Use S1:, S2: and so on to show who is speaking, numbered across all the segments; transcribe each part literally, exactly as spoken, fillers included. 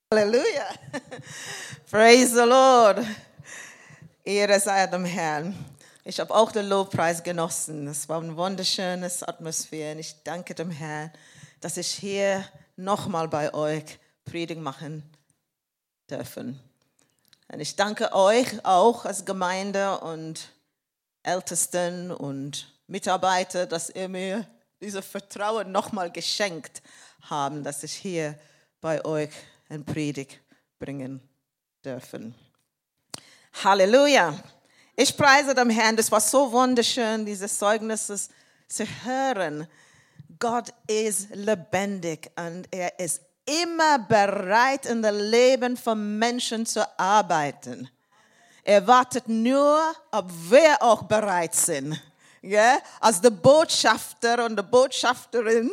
S1: Halleluja. Praise the Lord. Ehre sei dem Herrn. Ich habe auch den Lobpreis genossen. Es war eine wunderschöne Atmosphäre. Und ich danke dem Herrn, dass ich hier nochmal bei euch Predigt machen dürfen. Und ich danke euch auch als Gemeinde und Ältesten und Mitarbeiter, dass ihr mir dieses Vertrauen nochmal geschenkt haben, dass ich hier bei euch eine Predigt bringen dürfen. Halleluja! Ich preise dem Herrn, das war so wunderschön, dieses Zeugnis zu hören. Gott ist lebendig und er ist immer bereit, in das Leben von Menschen zu arbeiten. Er wartet nur, ob wir auch bereit sind, ja? Als der Botschafter und die Botschafterin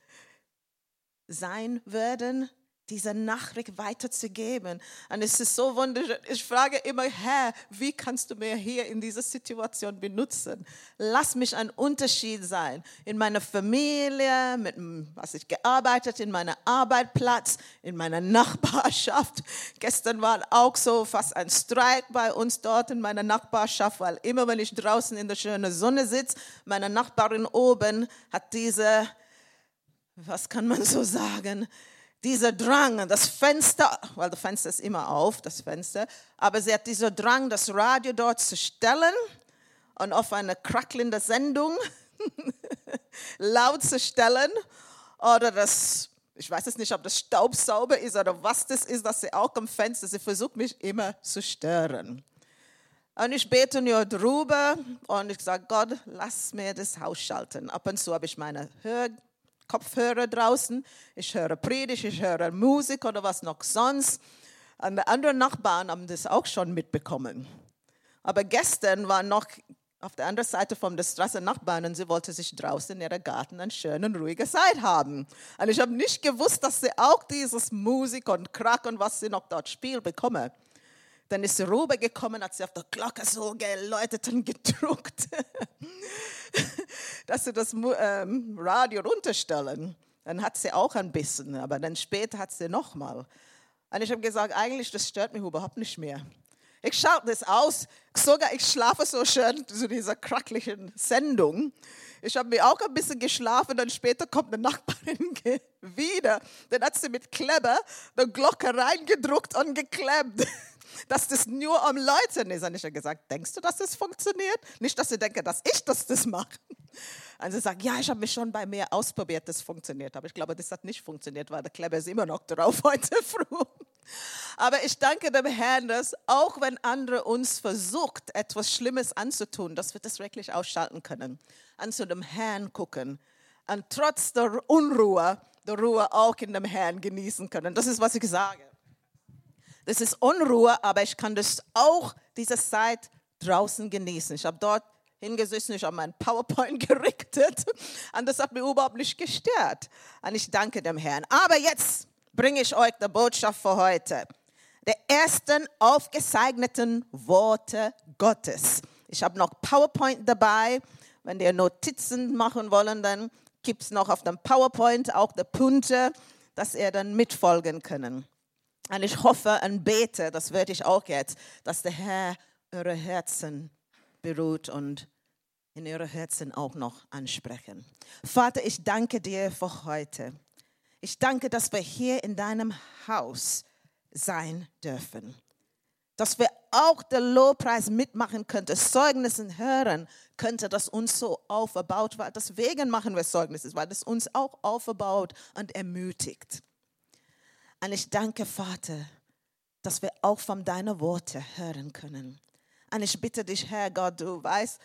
S1: sein werden, diese Nachricht weiterzugeben. Und es ist so wunderschön. Ich frage immer, Herr, wie kannst du mir hier in dieser Situation benutzen? Lass mich ein Unterschied sein. In meiner Familie, mit was ich gearbeitet, in meinem Arbeitsplatz, in meiner Nachbarschaft. Gestern war auch so fast ein Streit bei uns dort in meiner Nachbarschaft, weil immer, wenn ich draußen in der schönen Sonne sitze, meine Nachbarin oben hat diese, was kann man so sagen, dieser Drang, das Fenster, weil das Fenster ist immer auf, das Fenster, aber sie hat diesen Drang, das Radio dort zu stellen und auf eine krackelnde Sendung laut zu stellen oder das, ich weiß jetzt nicht, ob das Staubsauber ist oder was das ist, dass sie auch am Fenster, sie versucht mich immer zu stören. Und ich bete nur drüber und ich sage, Gott, lass mir das Haus schalten. Ab und zu habe ich meine Hör Kopfhörer draußen, ich höre Predigt, ich höre Musik oder was noch sonst. Und die anderen Nachbarn haben das auch schon mitbekommen. Aber gestern war noch auf der anderen Seite von der Straße Nachbarn und sie wollte sich draußen in ihrem Garten eine schöne, ruhige Zeit haben. Und ich habe nicht gewusst, dass sie auch dieses Musik und Krack und was sie noch dort spielt bekommen. Dann ist sie rübergekommen, hat sie auf der Glocke so geläutet und gedruckt, dass sie das ähm, Radio runterstellen. Dann hat sie auch ein bisschen, aber dann später hat sie nochmal. Und ich habe gesagt, eigentlich, das stört mich überhaupt nicht mehr. Ich schalte das aus, sogar ich schlafe so schön zu dieser kracklichen Sendung. Ich habe mir auch ein bisschen geschlafen, dann später kommt eine Nachbarin wieder. Dann hat sie mit Kleber eine Glocke reingedruckt und geklebt, dass das nur am Läuten ist. Und ich habe gesagt, denkst du, dass das funktioniert? Nicht, dass sie denken, dass ich das, das mache. Und sie sagt, ja, ich habe mich schon bei mir ausprobiert, das funktioniert. Aber ich glaube, das hat nicht funktioniert, weil der Kleber ist immer noch drauf heute früh. Aber ich danke dem Herrn, dass auch wenn andere uns versucht, etwas Schlimmes anzutun, dass wir das wirklich ausschalten können. Und zu dem Herrn gucken. Und trotz der Unruhe, der Ruhe auch in dem Herrn genießen können. Das ist, was ich sage. Das ist Unruhe, aber ich kann das auch, diese Zeit draußen genießen. Ich habe dort hingesessen, ich habe meinen PowerPoint gerichtet und das hat mich überhaupt nicht gestört. Und ich danke dem Herrn. Aber jetzt bringe ich euch die Botschaft für heute. Die ersten aufgezeichneten Worte Gottes. Ich habe noch PowerPoint dabei. Wenn ihr Notizen machen wollen, dann gibt es noch auf dem PowerPoint auch die Punkte, dass ihr dann mitfolgen könnt. Und ich hoffe und bete, das werde ich auch jetzt, dass der Herr eure Herzen beruht und in eure Herzen auch noch ansprechen. Vater, ich danke dir für heute. Ich danke, dass wir hier in deinem Haus sein dürfen. Dass wir auch den Lobpreis mitmachen könnten, Zeugnissen hören könnte, das uns so aufgebaut war. Deswegen machen wir Zeugnisse, weil das uns auch aufbaut und ermutigt. Und ich danke, Vater, dass wir auch von deinen Worten hören können. Und ich bitte dich, Herr Gott, du weißt,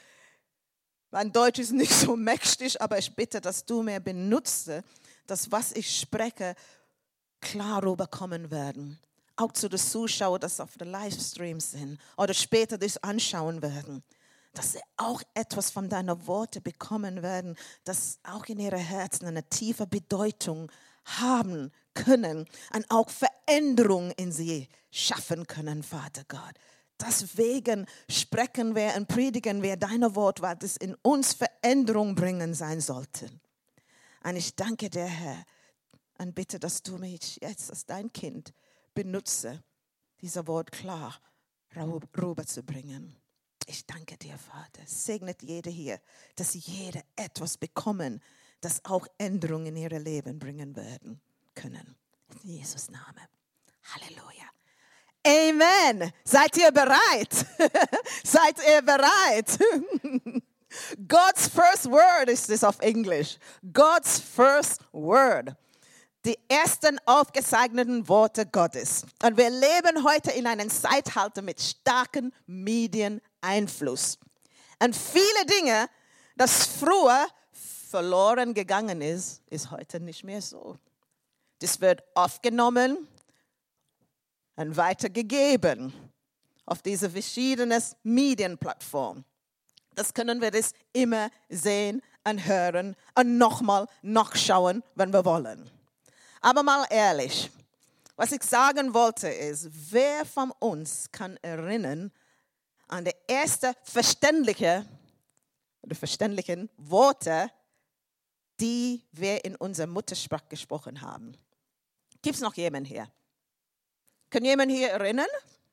S1: mein Deutsch ist nicht so mächtig, aber ich bitte, dass du mir benutze, dass was ich spreche, klar rüberkommen werden. Auch zu den Zuschauern, die auf den Livestreams sind oder später das anschauen werden. Dass sie auch etwas von deinen Worten bekommen werden, das auch in ihren Herzen eine tiefe Bedeutung haben können und auch Veränderung in sie schaffen können, Vater Gott. Deswegen sprechen wir und predigen wir dein Wort, weil es in uns Veränderung bringen sein sollte. Und ich danke dir, Herr, und bitte, dass du mich jetzt als dein Kind benutze, dieses Wort klar rüberzubringen. Ich danke dir, Vater. Segnet jede hier, dass jede etwas bekommen, das auch Änderungen in ihr Leben bringen werden können. In Jesus' Namen. Halleluja. Amen. Seid ihr bereit? Seid ihr bereit? God's first word ist es auf Englisch. God's first word. Die ersten aufgezeichneten Worte Gottes. Und wir leben heute in einem Zeitalter mit starkem Medieneinfluss. Und viele Dinge, das früher verloren gegangen ist, ist heute nicht mehr so. Das wird aufgenommen und weitergegeben auf diese verschiedenen Medienplattformen. Das können wir das immer sehen und hören und nochmal nachschauen, wenn wir wollen. Aber mal ehrlich, was ich sagen wollte ist, wer von uns kann erinnern an die ersten verständliche, oder verständlichen Worte, die wir in unserer Muttersprache gesprochen haben? Gibt es noch jemanden hier? Kann jemand hier erinnern?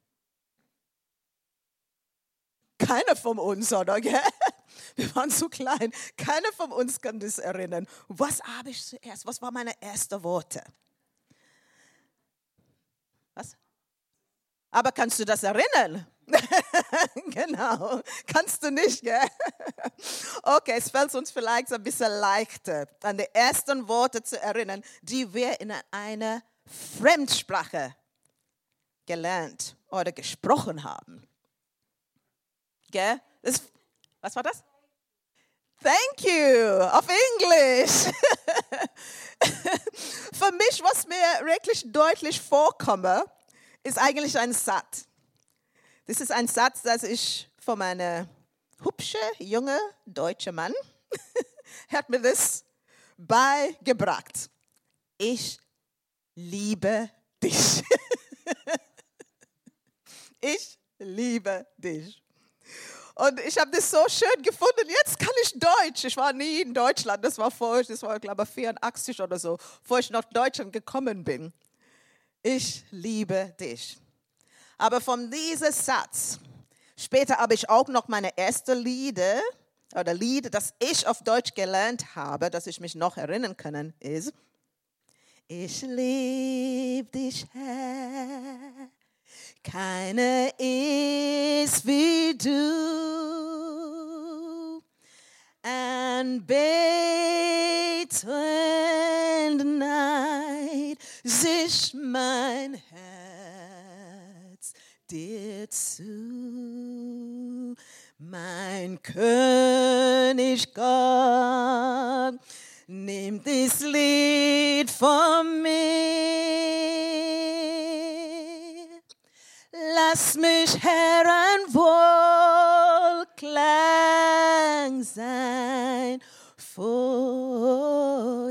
S1: Keiner von uns, oder? Gell? Wir waren zu klein. Keiner von uns kann das erinnern. Was habe ich zuerst? Was waren meine ersten Worte? Was? Aber kannst du das erinnern? Genau. Kannst du nicht, gell? Okay, es fällt uns vielleicht ein bisschen leichter, an die ersten Worte zu erinnern, die wir in einer Fremdsprache gelernt oder gesprochen haben. Gell? Das, was war das? Thank you, auf Englisch. Für mich, was mir wirklich deutlich vorkomme, ist eigentlich ein Satz. Das ist ein Satz, das ich von meinem hübschen, jungen deutschen Mann hat mir das beigebracht. Ich liebe dich. Ich liebe dich. Und ich habe das so schön gefunden. Jetzt kann ich Deutsch. Ich war nie in Deutschland. Das war vor, das war, glaube ich, vierundachtzig oder so, bevor ich nach Deutschland gekommen bin. Ich liebe dich. Aber von diesem Satz, später habe ich auch noch meine erste Lieder, oder Lied, das ich auf Deutsch gelernt habe, dass ich mich noch erinnern kann, ist: Ich liebe dich, Herr. Keiner ist wie du, anbetend neigt sich mein Herz dir zu, mein König Gott, nimm das Lied von mir. Lass mich, Herr, ein Wohlklang sein vor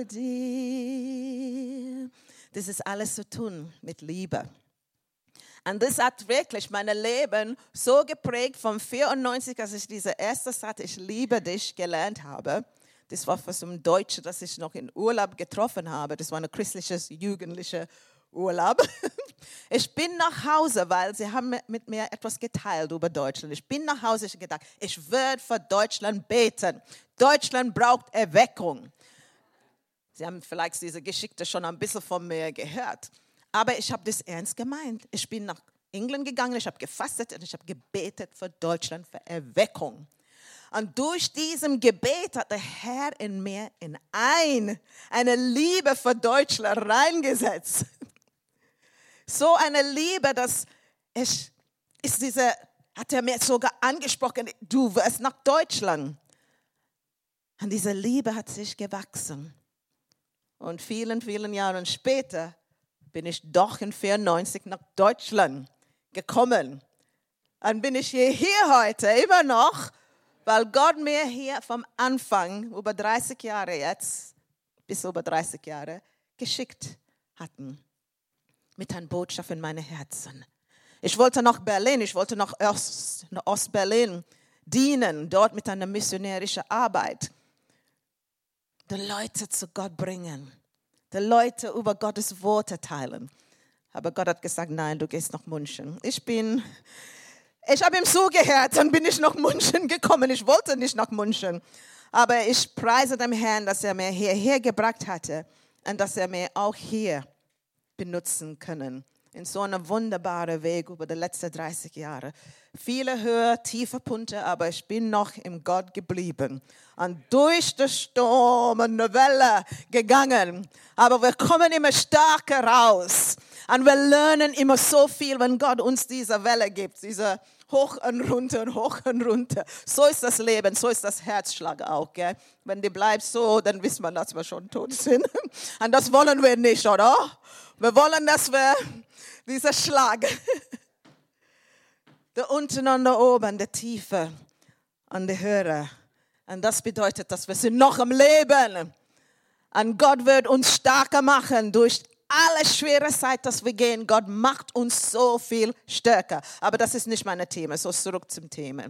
S1: dir. Das ist alles zu tun mit Liebe. Und das hat wirklich mein Leben so geprägt, von vierundneunzig, als ich diese erste Satz, ich liebe dich, gelernt habe. Das war für so ein Deutscher, das ich noch in Urlaub getroffen habe. Das war ein christliches, jugendlicher Urlaub. Ich bin nach Hause, weil sie haben mit mir etwas geteilt über Deutschland. Ich bin nach Hause, ich habe gedacht, ich werde für Deutschland beten. Deutschland braucht Erweckung. Sie haben vielleicht diese Geschichte schon ein bisschen von mir gehört. Aber ich habe das ernst gemeint. Ich bin nach England gegangen, ich habe gefastet und ich habe gebetet für Deutschland, für Erweckung. Und durch diesem Gebet hat der Herr in mir in ein, eine Liebe für Deutschland reingesetzt. So eine Liebe, dass ich, ist diese, hat er mir sogar angesprochen, du wirst nach Deutschland. Und diese Liebe hat sich gewachsen. Und vielen, vielen Jahren später bin ich doch in vierundneunzig nach Deutschland gekommen. Und bin ich hier, hier heute immer noch, weil Gott mir hier vom Anfang, über dreißig Jahre jetzt, bis über dreißig Jahre, geschickt hatten. Mit einer Botschaft in meinem Herzen. Ich wollte nach Berlin, ich wollte nach Ost, Ostberlin dienen, dort mit einer missionärischen Arbeit. Die Leute zu Gott bringen, die Leute über Gottes Worte teilen. Aber Gott hat gesagt, nein, du gehst nach München. Ich bin, ich habe ihm zugehört, dann bin ich nach München gekommen. Ich wollte nicht nach München. Aber ich preise dem Herrn, dass er mir hierher gebracht hatte und dass er mir auch hier benutzen können. In so einem wunderbaren Weg über die letzten dreißig Jahre. Viele höher, tiefe Punkte, aber ich bin noch im Gott geblieben. Und durch den Sturm und eine Welle gegangen. Aber wir kommen immer stärker raus. Und wir lernen immer so viel, wenn Gott uns diese Welle gibt. Diese hoch und runter und hoch und runter. So ist das Leben, so ist das Herzschlag auch. Gell? Wenn die bleibt so, dann wissen wir, dass wir schon tot sind. Und das wollen wir nicht, oder? Wir wollen, dass wir dieser Schlag, der unten und der oben, der Tiefe und der Höhe. Und das bedeutet, dass wir sind noch am Leben. Und Gott wird uns stärker machen durch alle schwere Zeit, dass wir gehen. Gott macht uns so viel stärker. Aber das ist nicht mein Thema. So, zurück zum Thema.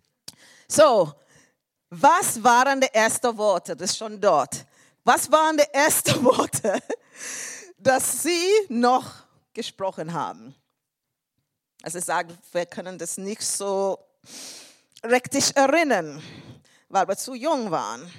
S1: So, was waren die ersten Worte? Das ist schon dort. Was waren die ersten Worte, dass sie noch gesprochen haben? Also ich sage, wir können das nicht so richtig erinnern, weil wir zu jung waren.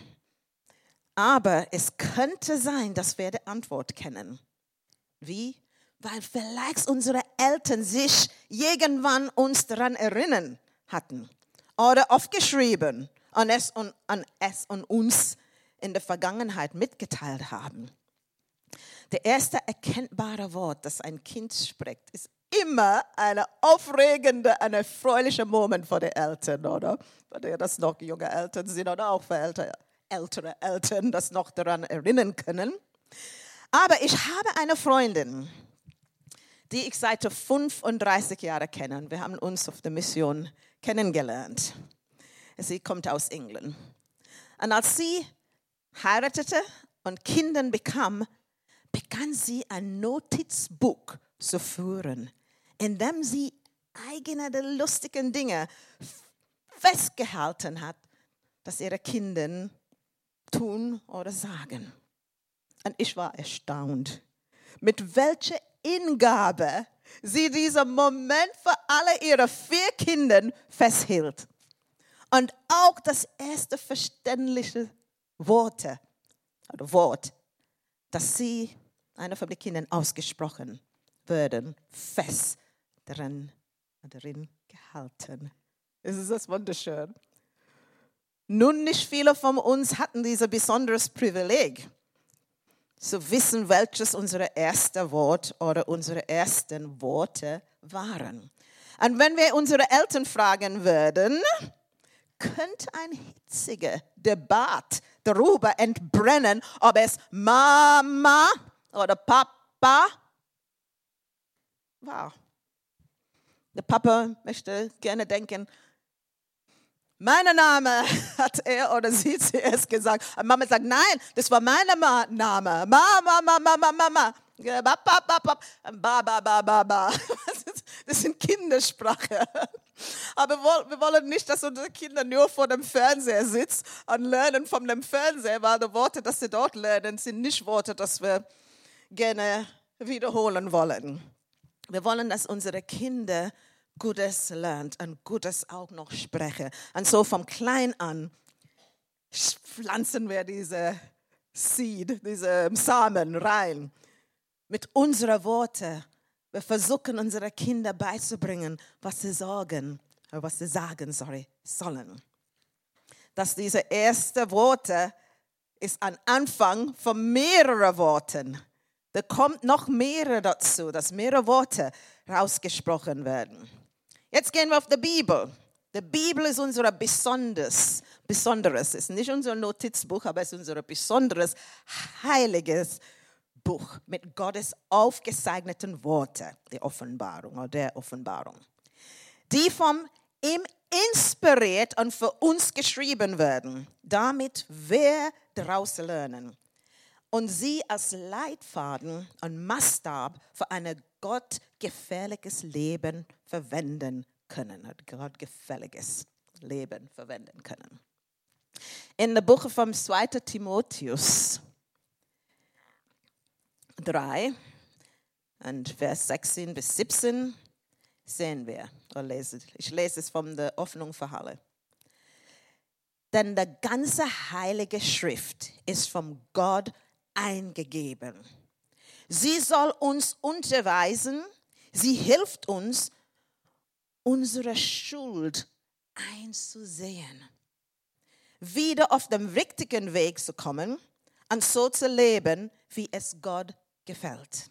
S1: Aber es könnte sein, dass wir die Antwort kennen. Wie? Weil vielleicht unsere Eltern sich irgendwann uns daran erinnern hatten oder aufgeschrieben und es, und, und es und uns in der Vergangenheit mitgeteilt haben. Der erste erkennbare Wort, das ein Kind spricht, ist immer ein aufregender, ein erfreulicher Moment für die Eltern, oder? Weil das noch junge Eltern sind oder auch für ältere, ältere Eltern, das noch daran erinnern können. Aber ich habe eine Freundin, die ich seit fünfunddreißig Jahren kenne. Wir haben uns auf der Mission kennengelernt. Sie kommt aus England. Und als sie heiratete und Kinder bekam, begann sie ein Notizbuch zu führen, in dem sie eigene lustige Dinge festgehalten hat, dass ihre Kinder tun oder sagen. Und ich war erstaunt, mit welcher Hingabe sie diesen Moment für alle ihre vier Kinder festhielt. Und auch das erste verständliche Wort, oder Wort, dass sie, einer von den Kindern, ausgesprochen werden, fest darin, darin gehalten. Ist das wunderschön? Nun, nicht viele von uns hatten dieses besonderes Privileg, zu wissen, welches unsere erste Wort oder unsere ersten Worte waren. Und wenn wir unsere Eltern fragen würden, könnte ein hitziger Debatte darüber entbrennen, ob es Mama oder Papa war. Der Papa möchte gerne denken, mein Name, hat er oder sie zuerst gesagt. Und Mama sagt, nein, das war mein Name. Mama, Mama, Mama, Mama. Ba, ba, ba, ba, ba. Das sind Kindersprache. Aber wir wollen nicht, dass unsere Kinder nur vor dem Fernseher sitzen und lernen von dem Fernseher, weil die Worte, die sie dort lernen, sind nicht Worte, die wir gerne wiederholen wollen. Wir wollen, dass unsere Kinder Gutes lernt und Gutes auch noch sprechen. Und so vom Klein an pflanzen wir diese Seed, diese Samen rein. Mit unseren Worten. Wir versuchen, unsere Kinder beizubringen, was sie sagen, oder was sie sagen, sorry, sollen. Dass diese ersten Worte ist ein Anfang von mehreren Worten. Da kommt noch mehrere dazu, dass mehrere Worte rausgesprochen werden. Jetzt gehen wir auf die Bibel. Die Bibel ist unser besonderes, besonderes, ist nicht unser Notizbuch, aber es ist unser besonderes, heiliges Buch mit Gottes aufgezeichneten Worten, die Offenbarung oder der Offenbarung, die vom ihm inspiriert und für uns geschrieben werden, damit wir daraus lernen und sie als Leitfaden und Maßstab für ein gottgefälliges Leben verwenden können, ein gottgefälliges Leben verwenden können. In dem Buch von zweiten Timotheus drei Und Vers sechzehn bis siebzehn sehen wir, oder lese, ich lese es von der Hoffnung für alle. Denn die ganze heilige Schrift ist von Gott eingegeben. Sie soll uns unterweisen, sie hilft uns, unsere Schuld einzusehen, wieder auf den richtigen Weg zu kommen und so zu leben, wie es Gott gefällt.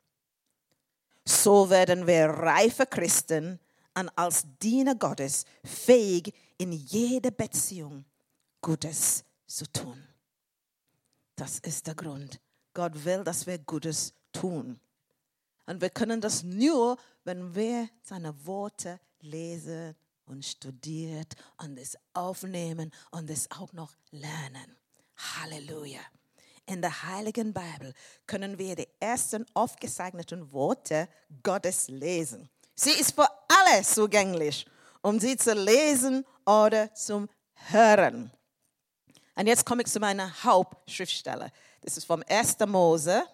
S1: So werden wir reife Christen und als Diener Gottes fähig, in jeder Beziehung Gutes zu tun. Das ist der Grund. Gott will, dass wir Gutes tun. Und wir können das nur, wenn wir seine Worte lesen und studiert und es aufnehmen und es auch noch lernen. Halleluja. In der Heiligen Bibel können wir die ersten aufgezeichneten Worte Gottes lesen. Sie ist für alle zugänglich, um sie zu lesen oder zum Hören. Und jetzt komme ich zu meiner Hauptschriftstelle. Das ist vom ersten Mose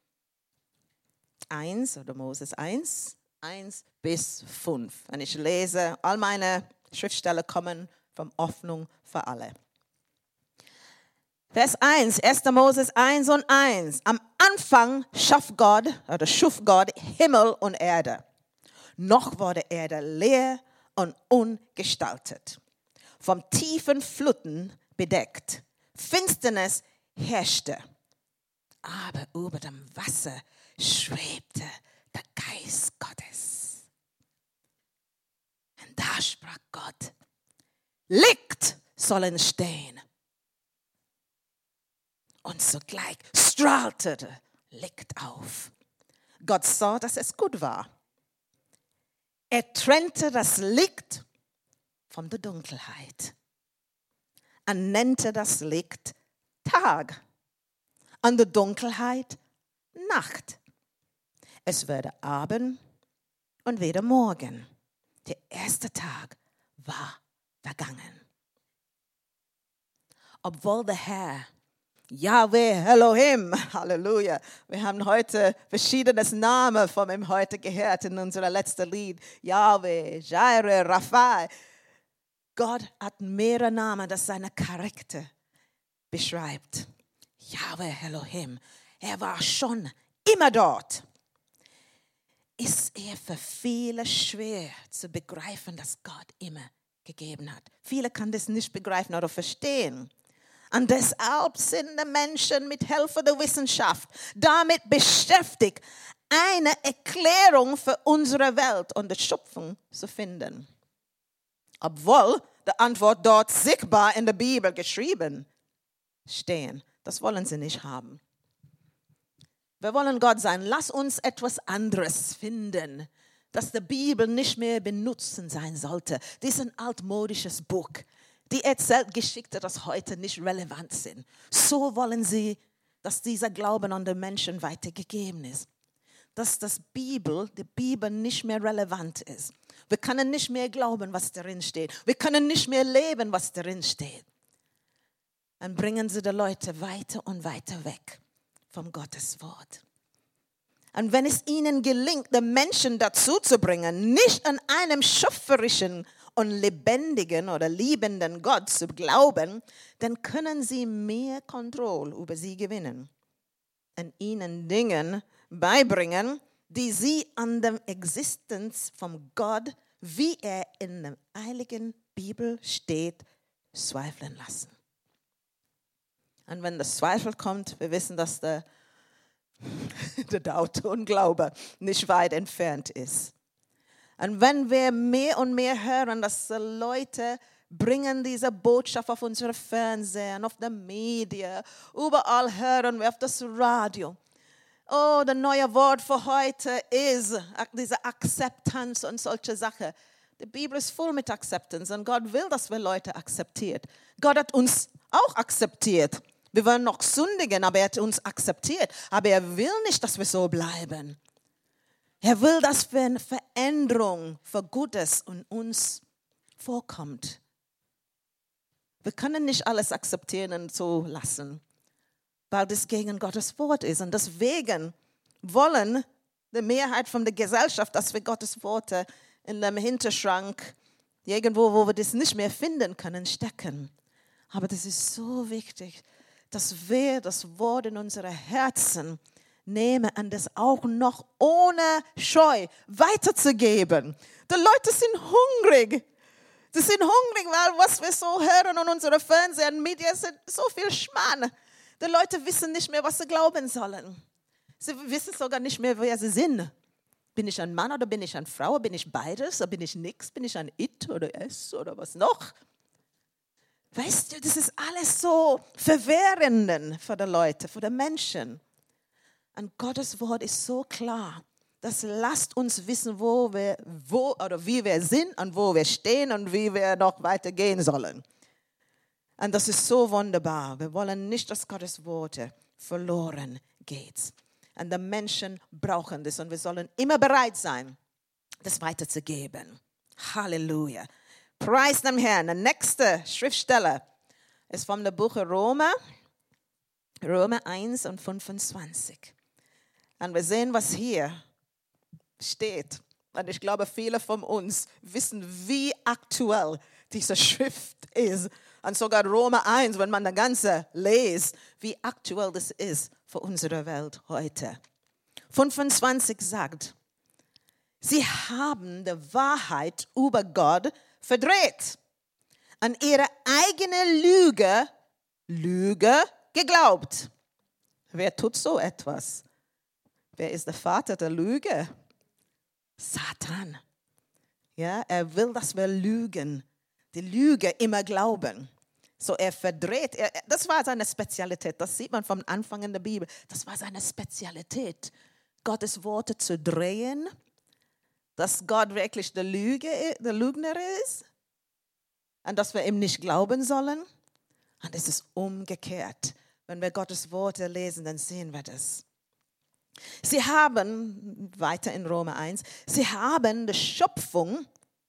S1: eins oder Moses eins, eins bis fünf. Und ich lese, all meine Schriftstellen kommen von Hoffnung für alle. Vers eins, erster Moses eins und eins. Am Anfang schuf Gott, oder schuf Gott Himmel und Erde. Noch war die Erde leer und ungestaltet, vom tiefen Fluten bedeckt. Finsternis herrschte, aber über dem Wasser schwebte der Geist Gottes. Und da sprach Gott, Licht sollen stehen. Und sogleich strahlte Licht auf. Gott sah, dass es gut war. Er trennte das Licht von der Dunkelheit und nannte das Licht Tag und die Dunkelheit Nacht. Es wurde Abend und wieder Morgen. Der erste Tag war vergangen. Obwohl der Herr Yahweh Elohim, Halleluja. Wir haben heute verschiedene Namen von ihm heute gehört in unserem letzten Lied. Yahweh, Jireh, Rapha. Gott hat mehrere Namen, das seine Charakter beschreibt. Yahweh Elohim, er war schon immer dort. Ist er für viele schwer zu begreifen, dass Gott immer gegeben hat. Viele können das nicht begreifen oder verstehen. Und deshalb sind die Menschen mit Hilfe der Wissenschaft damit beschäftigt, eine Erklärung für unsere Welt und die Schöpfung zu finden. Obwohl die Antwort dort sichtbar in der Bibel geschrieben stehen. Das wollen sie nicht haben. Wir wollen Gott sein. Lass uns etwas anderes finden, das die Bibel nicht mehr benutzen sein sollte. Das ist ein altmodisches Buch. Die erzählt Geschichten, die heute nicht relevant sind. So wollen sie, dass dieser Glauben an den Menschen weitergegeben ist. Dass das Bibel, die Bibel nicht mehr relevant ist. Wir können nicht mehr glauben, was darin steht. Wir können nicht mehr leben, was darin steht. Dann bringen sie die Leute weiter und weiter weg vom Gottes Wort. Und wenn es ihnen gelingt, die Menschen dazu zu bringen, nicht an einem schöpferischen und lebendigen oder liebenden Gott zu glauben, dann können sie mehr Kontrolle über sie gewinnen und ihnen Dinge beibringen, die sie an der Existenz von Gott, wie er in der heiligen Bibel steht, zweifeln lassen. Und wenn das Zweifel kommt, wir wissen, dass der, der Doubt und Glaube nicht weit entfernt ist. Und wenn wir mehr und mehr hören, dass die Leute bringen diese Botschaft auf unsere Fernsehen, auf die Medien, überall hören wir auf das Radio. Oh, das neue Wort für heute ist diese Akzeptanz und solche Sachen. Die Bibel ist voll mit Akzeptanz und Gott will, dass wir Leute akzeptiert. Gott hat uns auch akzeptiert. Wir wollen noch sündigen, aber er hat uns akzeptiert. Aber er will nicht, dass wir so bleiben. Er will, dass wir eine Veränderung für Gutes in uns vorkommt. Wir können nicht alles akzeptieren und so lassen, weil das gegen Gottes Wort ist. Und deswegen wollen die Mehrheit von der Gesellschaft, dass wir Gottes Worte in dem Hinterschrank, irgendwo, wo wir das nicht mehr finden können, stecken. Aber das ist so wichtig, dass wir das Wort in unsere Herzen nehmen und das auch noch ohne Scheu weiterzugeben. Die Leute sind hungrig. Sie sind hungrig, weil was wir so hören und unsere Fernseher und Medien sind so viel Schmarrn. Die Leute wissen nicht mehr, was sie glauben sollen. Sie wissen sogar nicht mehr, wer sie sind. Bin ich ein Mann oder bin ich eine Frau? Bin ich beides? Oder bin ich nichts? Bin ich ein It oder S oder was noch? Weißt du, das ist alles so verwirrend für die Leute, für die Menschen. Und Gottes Wort ist so klar. Das lasst uns wissen, wo wir, wo oder wie wir sind und wo wir stehen und wie wir noch weitergehen sollen. Und das ist so wunderbar. Wir wollen nicht, dass Gottes Worte verloren geht. Und die Menschen brauchen das und wir sollen immer bereit sein, das weiterzugeben. Halleluja. Preis dem Herrn. Der nächste Schriftsteller ist vom Buch Römer, Römer eins und fünfundzwanzig. Und wir sehen, was hier steht. Und ich glaube, viele von uns wissen, wie aktuell diese Schrift ist. Und sogar Römer eins, wenn man das Ganze liest, wie aktuell das ist für unsere Welt heute. fünfundzwanzig sagt, sie haben die Wahrheit über Gott verdreht, an ihre eigene Lüge, Lüge geglaubt. Wer tut so etwas? Wer ist der Vater der Lüge? Satan. Ja, er will, dass wir lügen, die Lüge immer glauben. So er verdreht, er, das war seine Spezialität, das sieht man vom Anfang in der Bibel. Das war seine Spezialität, Gottes Worte zu drehen, dass Gott wirklich der, Lüge, der Lügner ist und dass wir ihm nicht glauben sollen. Und es ist umgekehrt. Wenn wir Gottes Worte lesen, dann sehen wir das. Sie haben, weiter in Römer eins, sie haben die Schöpfung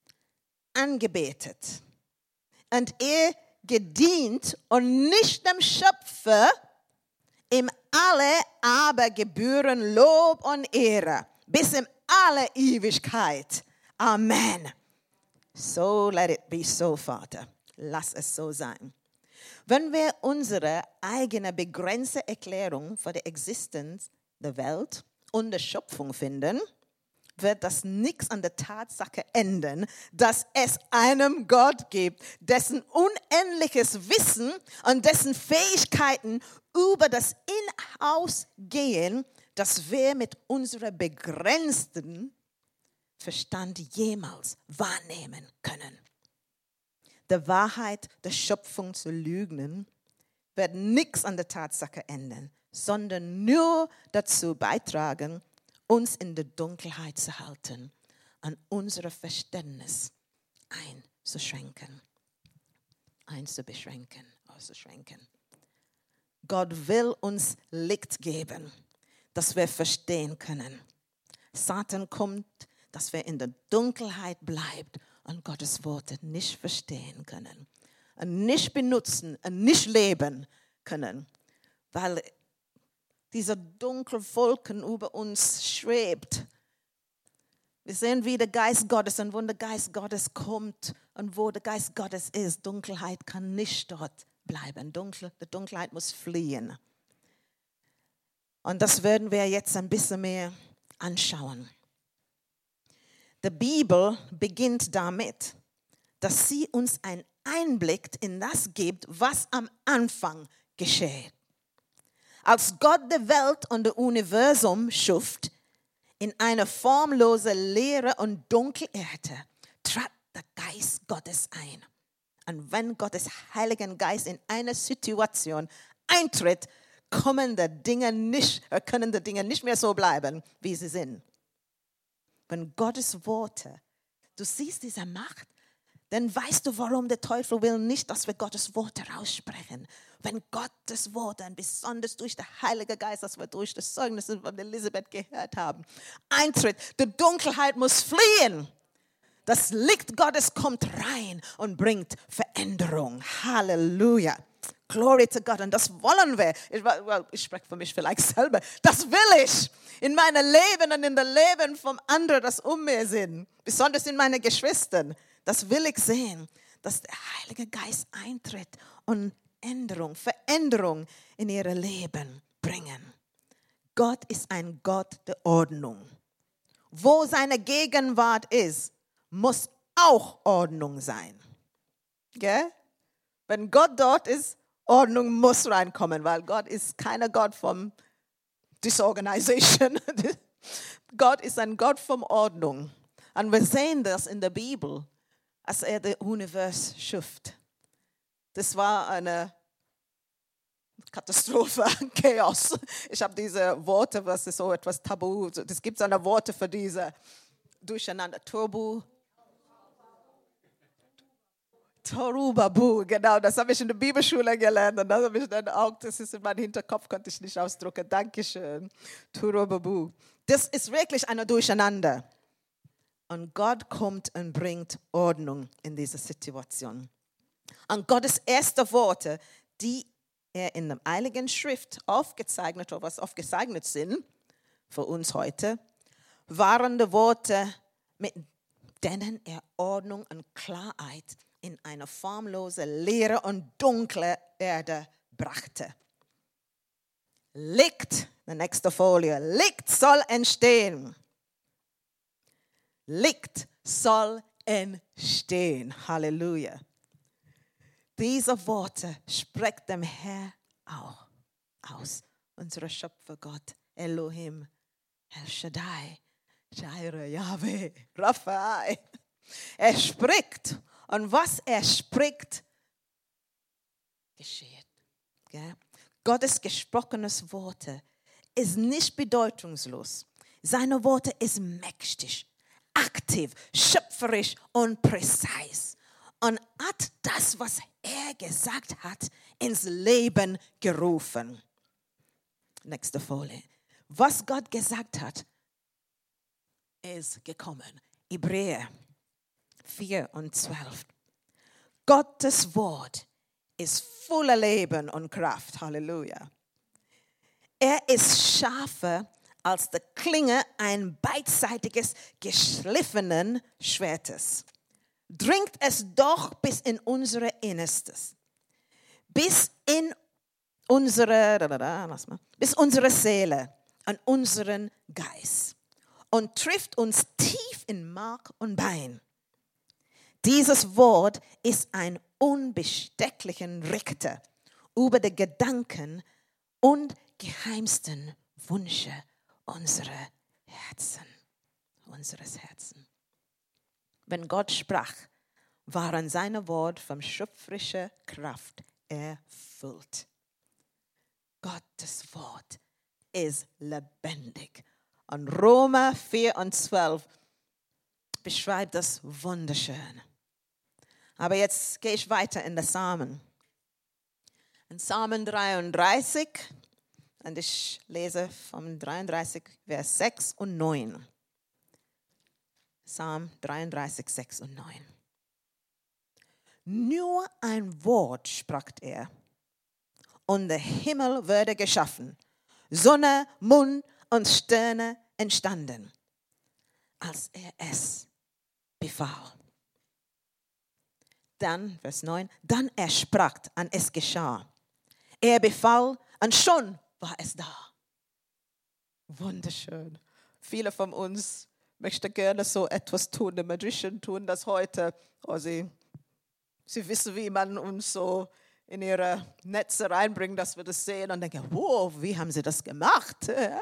S1: angebetet und ihr gedient und nicht dem Schöpfer, ihm alle aber gebühren Lob und Ehre bis in alle Ewigkeit. Amen. So let it be so, Vater. Lass es so sein. Wenn wir unsere eigene begrenzte Erklärung für die Existenz der Welt und der Schöpfung finden, wird das nichts an der Tatsache ändern, dass es einen Gott gibt, dessen unendliches Wissen und dessen Fähigkeiten über das hinausgehen, das wir mit unserem begrenzten Verstand jemals wahrnehmen können. Der Wahrheit der Schöpfung zu lügen, wird nichts an der Tatsache ändern, sondern nur dazu beitragen, uns in der Dunkelheit zu halten, an unser Verständnis einzuschränken, einzubeschränken, auszuschränken. Gott will uns Licht geben, dass wir verstehen können. Satan kommt, dass wir in der Dunkelheit bleiben und Gottes Worte nicht verstehen können, und nicht benutzen und nicht leben können, weil dieser dunkle Wolken über uns schwebt. Wir sehen, wie der Geist Gottes und wo der Geist Gottes kommt und wo der Geist Gottes ist. Dunkelheit kann nicht dort bleiben. Dunkel, die Dunkelheit muss fliehen. Und das werden wir jetzt ein bisschen mehr anschauen. Die Bibel beginnt damit, dass sie uns einen Einblick in das gibt, was am Anfang geschieht. Als Gott die Welt und das Universum schuf, in eine formlose Leere und dunkle Erde, trat der Geist Gottes ein. Und wenn Gottes Heiligen Geist in eine Situation eintritt, kommen die Dinge nicht, können die Dinge nicht mehr so bleiben, wie sie sind. Wenn Gottes Worte, du siehst diese Macht, dann weißt du, warum der Teufel will nicht, dass wir Gottes Worte aussprechen. Wenn Gottes Worte, und besonders durch den Heiligen Geist, das wir durch das Zeugnis von Elisabeth gehört haben, eintritt, die Dunkelheit muss fliehen. Das Licht Gottes kommt rein und bringt Veränderung. Halleluja. Glory to God. Und das wollen wir. Ich, well, ich spreche für mich vielleicht selber. Das will ich in meinem Leben und in dem Leben von anderen, das um mir sind. Besonders in meinen Geschwistern. Das will ich sehen, dass der Heilige Geist eintritt und Änderung, Veränderung in ihr Leben bringen. Gott ist ein Gott der Ordnung. Wo seine Gegenwart ist, muss auch Ordnung sein. Gell? Wenn Gott dort ist, Ordnung muss reinkommen, weil Gott ist kein Gott von Disorganisation. Gott ist ein Gott von Ordnung. Und wir sehen das in der Bibel, als er das Universum schuf. Das war eine Katastrophe, Chaos. Ich habe diese Worte, was ist so etwas Tabu, es gibt so eine Worte für diese Durcheinander, Turbo. Torubabu, genau, das habe ich in der Bibelschule gelernt und das habe ich dann auch, das ist in meinem Hinterkopf, konnte ich nicht ausdrücken. Dankeschön. Torubabu. Das ist wirklich ein Durcheinander. Und Gott kommt und bringt Ordnung in diese Situation. Und Gottes erste Worte, die er in der Heiligen Schrift aufgezeichnet hat, was aufgezeichnet sind für uns heute, waren die Worte, mit denen er Ordnung und Klarheit in eine formlose, leere und dunkle Erde brachte. Licht, die nächste Folie, Licht soll entstehen. Licht soll entstehen. Halleluja. Diese Worte spricht dem Herr auch aus. Unser Schöpfer Gott, Elohim, El Shaddai, Jireh, Yahweh, Raphael. Er spricht. Und was er spricht, geschieht. Ja? Gottes gesprochenes Worte ist nicht bedeutungslos. Seine Worte ist mächtig, aktiv, schöpferisch und präzise. Und hat das, was er gesagt hat, ins Leben gerufen. Nächste Folie. Was Gott gesagt hat, ist gekommen. Hebräer vier und zwölf. Gottes Wort ist voller Leben und Kraft. Halleluja. Er ist schärfer als die Klinge ein beidseitiges, geschliffenen Schwertes. Dringt es doch bis in unsere Innerstes. Bis in unsere, da, da, da, lass mal, bis unsere Seele und unseren Geist. Und trifft uns tief in Mark und Bein. Dieses Wort ist ein unbestechlicher Richter über die Gedanken und geheimsten Wünsche unserer Herzen, unseres Herzens. Wenn Gott sprach, waren seine Worte von schöpferischer Kraft erfüllt. Gottes Wort ist lebendig. Und Römer vier und zwölf beschreibt das wunderschön. Aber jetzt gehe ich weiter in den Psalmen. In Psalmen dreiunddreißig, und ich lese vom dreiunddreißig, Vers sechs und neun. Psalm dreiunddreißig, sechs und neun. Nur ein Wort, sprach er, und der Himmel würde geschaffen, Sonne, Mond und Sterne entstanden, als er es befahl. Dann, Vers neun, dann er sprach, und es geschah. Er befahl, und schon war es da. Wunderschön. Viele von uns möchten gerne so etwas tun. Die Magician tun das heute. Oh, sie, sie wissen, wie man uns so in ihre Netze reinbringt, dass wir das sehen und denken, wow, wie haben sie das gemacht?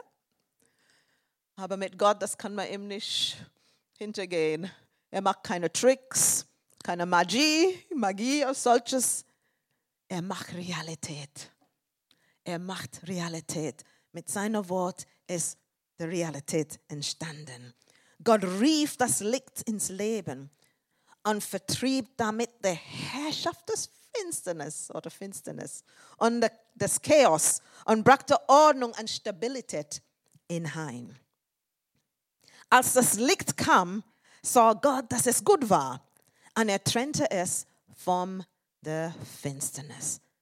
S1: Aber mit Gott, das kann man eben nicht hintergehen. Er macht keine Tricks, keine Magie, Magie oder solches. Er macht Realität. Er macht Realität. Mit seinem Wort ist die Realität entstanden. Gott rief das Licht ins Leben und vertrieb damit die Herrschaft des Finsternis oder Finsternis und des Chaos und brachte Ordnung und Stabilität hinein. Als das Licht kam, sah Gott, dass es gut war, und er trennte es von der Finsternis.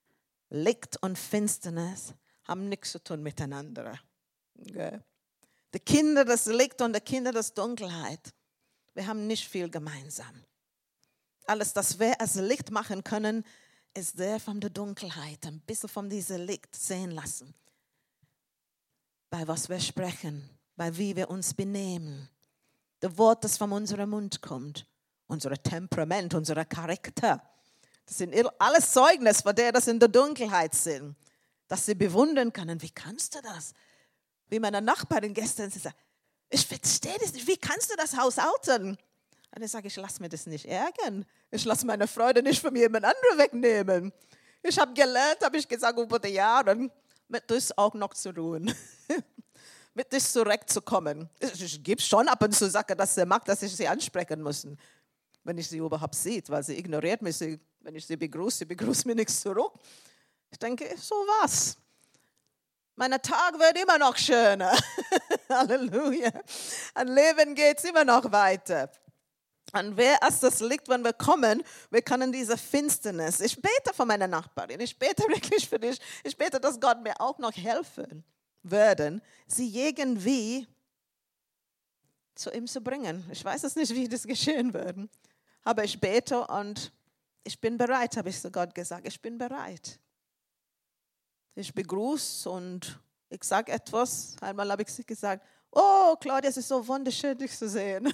S1: Licht und Finsternis haben nichts zu tun miteinander. Okay? Die Kinder des Lichts und die Kinder des Dunkelheit, wir haben nicht viel gemeinsam. Alles, das wir als Licht machen können, ist der von der Dunkelheit, ein bisschen von diesem Licht sehen lassen. Bei was wir sprechen, bei wie wir uns benehmen. Das Wort, das von unserem Mund kommt, unser Temperament, unser Charakter. Das sind alles Zeugnis von der, das in der Dunkelheit sind. Dass sie bewundern können, wie kannst du das? Wie meine Nachbarin gestern sagt, ich verstehe das nicht, wie kannst du das Haus halten? Und ich sage, ich lasse mir das nicht ärgern. Ich lasse meine Freude nicht von jemand anderem wegnehmen. Ich habe gelernt, habe ich gesagt, über die Jahre, mit das auch noch zu ruhen. Mit das zurückzukommen. Ich gebe schon ab und zu Sachen, dass sie mag, dass ich sie ansprechen muss. Wenn ich sie überhaupt sieht, weil sie ignoriert mich. Sie, wenn ich sie begrüße, sie begrüßt mir nichts zurück. Ich denke, so was. Mein Tag wird immer noch schöner. Halleluja. Ein Leben geht immer noch weiter. Und wer ist das Licht, wenn wir kommen? Wir können diese Finsternis. Ich bete für meine Nachbarin. Ich bete wirklich für dich. Ich bete, dass Gott mir auch noch helfen werden, sie irgendwie zu ihm zu bringen. Ich weiß es nicht, wie das geschehen wird. Aber ich bete und ich bin bereit, habe ich zu Gott gesagt. Ich bin bereit. Ich begrüße und ich sage etwas. Einmal habe ich sie gesagt, oh Claudia, es ist so wunderschön, dich zu sehen.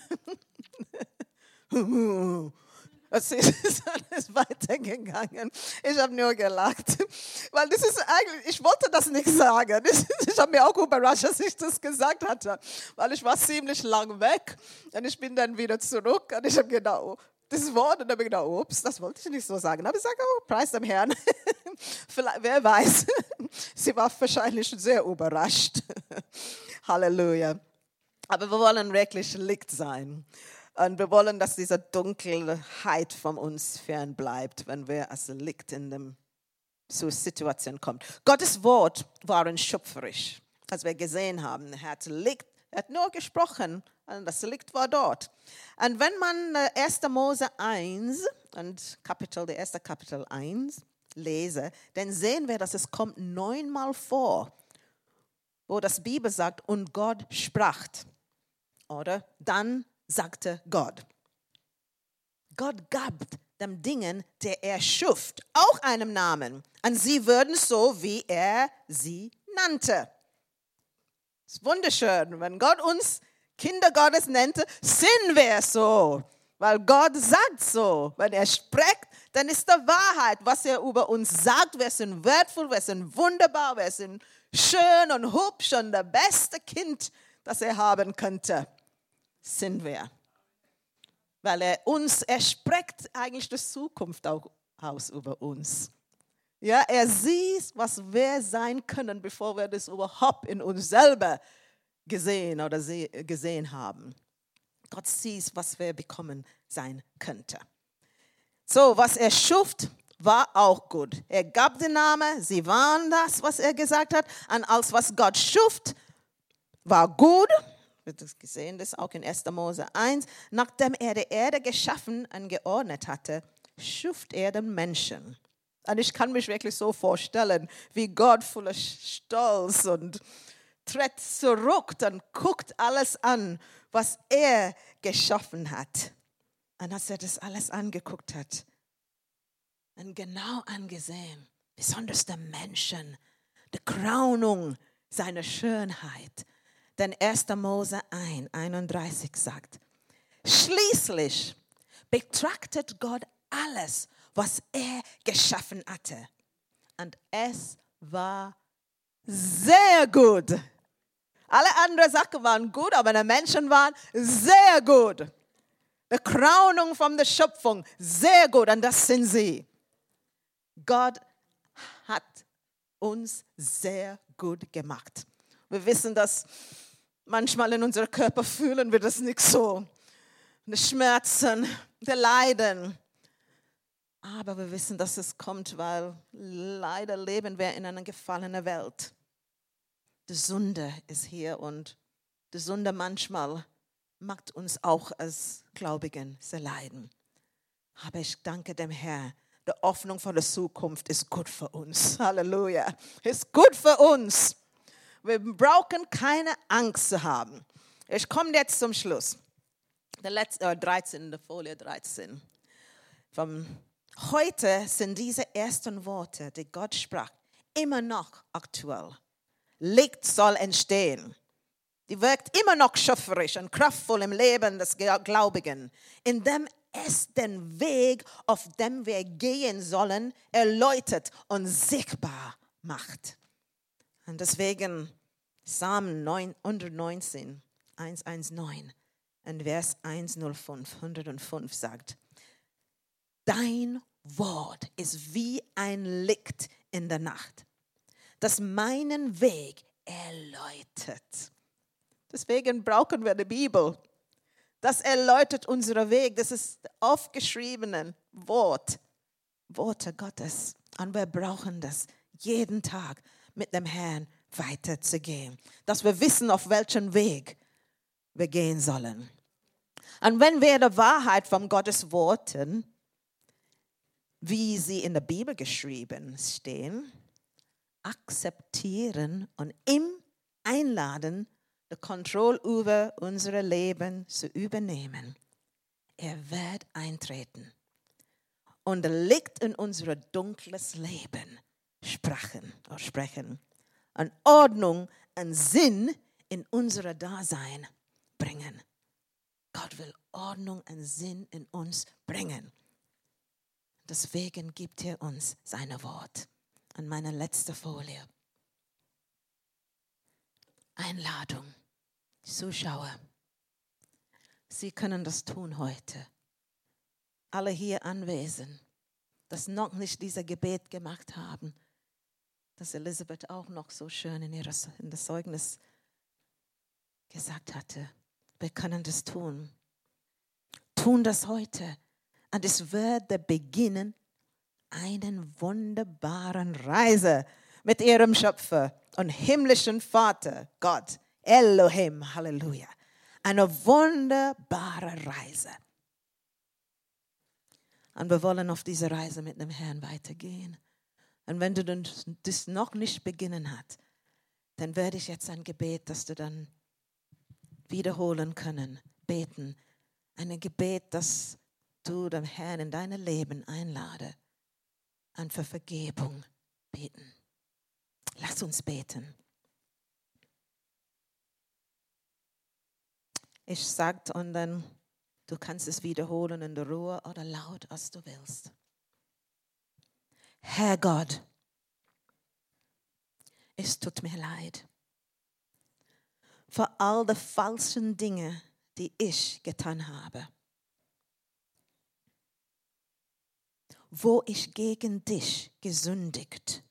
S1: Es ist alles weitergegangen. Ich habe nur gelacht. Weil das ist eigentlich, ich wollte das nicht sagen. Ich habe mir auch überrascht, dass ich das gesagt hatte. Weil ich war ziemlich lang weg. Und ich bin dann wieder zurück. Und ich habe gedacht, oh, das Wort. Und dann habe ich gedacht, ups, das wollte ich nicht so sagen. Aber ich sage, oh, preis dem Herrn. Vielleicht, wer weiß. Sie war wahrscheinlich sehr überrascht. Halleluja. Aber wir wollen wirklich Licht sein. Und wir wollen, dass diese Dunkelheit von uns fern bleibt, wenn wir als Licht in dem zur Situation kommen. Gottes Wort war schöpferisch, als wir gesehen haben. Er hat Licht, er hat nur gesprochen und das Licht war dort. Und wenn man erster Mose eins und Kapitel, der erste Kapitel eins lese, dann sehen wir, dass es kommt neunmal vor, wo das Bibel sagt, und Gott sprach. Oder dann sagte Gott. Gott gab dem Dingen, der er schuf, auch einen Namen. Und sie würden so, wie er sie nannte. Das ist wunderschön. Wenn Gott uns Kinder Gottes nannte, sind wir so. Weil Gott sagt so. Wenn er spricht, dann ist das Wahrheit. Was er über uns sagt, wir sind wertvoll, wir sind wunderbar, wir sind schön und hübsch und das beste Kind, das er haben könnte. Sind wir. Weil er uns, er spricht eigentlich die Zukunft auch aus über uns. Ja, er sieht, was wir sein können, bevor wir das überhaupt in uns selber gesehen oder gesehen haben. Gott sieht, was wir bekommen sein könnte. So, was er schuf, war auch gut. Er gab den Namen, sie waren das, was er gesagt hat. Und als was Gott schuf, war gut. Wir haben gesehen, das auch in erster Mose eins. Nachdem er die Erde geschaffen und geordnet hatte, schuf er den Menschen. Und ich kann mich wirklich so vorstellen, wie Gott voller Stolz und tritt zurück und guckt alles an, was er geschaffen hat. Und als er das alles angeguckt hat und genau angesehen, besonders der Menschen, die Krönung seiner Schönheit. Denn erster Mose eins, einunddreißig sagt, schließlich betrachtet Gott alles, was er geschaffen hatte. Und es war sehr gut. Alle anderen Sachen waren gut, aber die Menschen waren sehr gut. Die Krönung von der Schöpfung, sehr gut. Und das sind sie. Gott hat uns sehr gut gemacht. Wir wissen, dass manchmal in unserem Körper fühlen wir das nicht so. Die Schmerzen, die Leiden. Aber wir wissen, dass es kommt, weil leider leben wir in einer gefallenen Welt. Die Sünde ist hier und die Sünde manchmal macht uns auch als Gläubigen sehr leiden. Aber ich danke dem Herrn, Die Hoffnung für die Zukunft ist gut für uns. Halleluja. Ist gut für uns. Wir brauchen keine Angst zu haben. Ich komme jetzt zum Schluss. Der letzte, äh, dreizehn, der Folie dreizehn. Vom Heute sind diese ersten Worte, die Gott sprach, immer noch aktuell. Licht soll entstehen. Die wirkt immer noch schöpferisch und kraftvoll im Leben des Gläubigen, indem es den Weg, auf dem wir gehen sollen, erläutert und sichtbar macht. Und deswegen Psalm hundertneunzehn, hundertneunzehn und Vers hundertfünf, hundertfünf sagt, dein Wort ist wie ein Licht in der Nacht, das meinen Weg erläutert. Deswegen brauchen wir die Bibel. Das erläutert unseren Weg. Das ist das aufgeschriebene Wort, Worte Gottes. Und wir brauchen das jeden Tag mit dem Herrn weiterzugehen. Dass wir wissen, auf welchem Weg wir gehen sollen. Und wenn wir die Wahrheit von Gottes Worten, wie sie in der Bibel geschrieben stehen, akzeptieren und ihm einladen, die Kontrolle über unser Leben zu übernehmen, er wird eintreten und Licht in unser dunkles Leben sprechen, oder sprechen und Ordnung und Sinn in unser Dasein bringen. Gott will Ordnung und Sinn in uns bringen. Deswegen gibt er uns sein Wort. Und meine letzte Folie. Einladung. Zuschauer. Sie können das tun heute. Alle hier anwesend, das noch nicht dieses Gebet gemacht haben, das Elisabeth auch noch so schön in, ihrer, in das Zeugnis gesagt hatte. Wir können das tun. Tun das heute. Und es wird beginnen, einen wunderbaren Reise mit ihrem Schöpfer und himmlischen Vater, Gott, Elohim, Halleluja. Eine wunderbare Reise. Und wir wollen auf diese Reise mit dem Herrn weitergehen. Und wenn du das noch nicht beginnen hast, dann werde ich jetzt ein Gebet, das du dann wiederholen können, beten. Ein Gebet, das du dem Herrn in dein Leben einlade und für Vergebung beten. Lass uns beten. Ich sage und dann, du kannst es wiederholen in der Ruhe oder laut, als du willst. Herr Gott, es tut mir leid für all die falschen Dinge, die ich getan habe. Wo ich gegen dich gesündigt,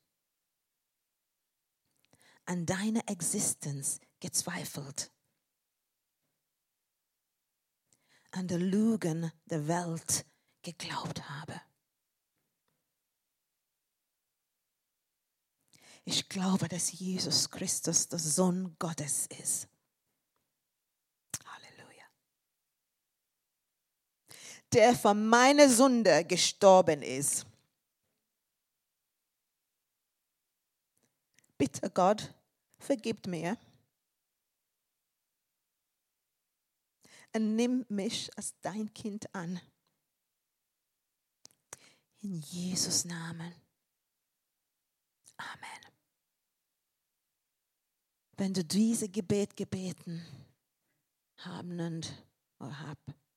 S1: an deine Existenz gezweifelt, an die Lügen der Welt geglaubt habe. Ich glaube, dass Jesus Christus der Sohn Gottes ist. Halleluja. Der für meine Sünde gestorben ist. Bitte Gott, vergib mir. Und nimm mich als dein Kind an. In Jesus' Namen. Amen. Wenn du diese Gebet gebeten haben und oder hab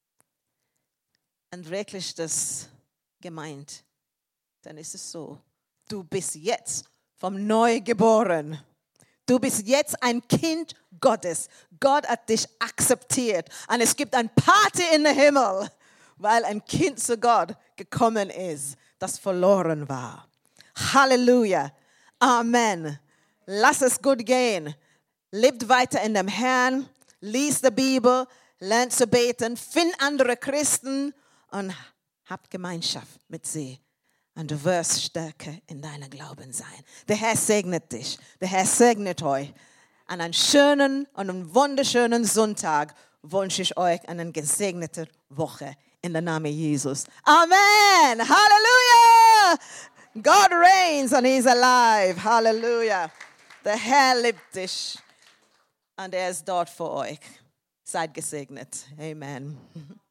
S1: und wirklich das gemeint, dann ist es so, du bist jetzt vom Neu geboren. Du bist jetzt ein Kind Gottes. Gott hat dich akzeptiert. Und es gibt eine Party in den Himmel, weil ein Kind zu Gott gekommen ist, das verloren war. Halleluja. Amen. Lass es gut gehen. Lebt weiter in dem Herrn. Lies die Bibel. Lernt zu beten. Find andere Christen und habt Gemeinschaft mit sie. Und du wirst stärker in deinem Glauben sein. Der Herr segnet dich. Der Herr segnet euch. An einen schönen und einen wunderschönen Sonntag wünsche ich euch eine gesegnete Woche in der Namen Jesus. Amen. Halleluja. God reigns and he's alive. Halleluja. Der Herr liebt dich und er ist dort für euch. Seid gesegnet. Amen.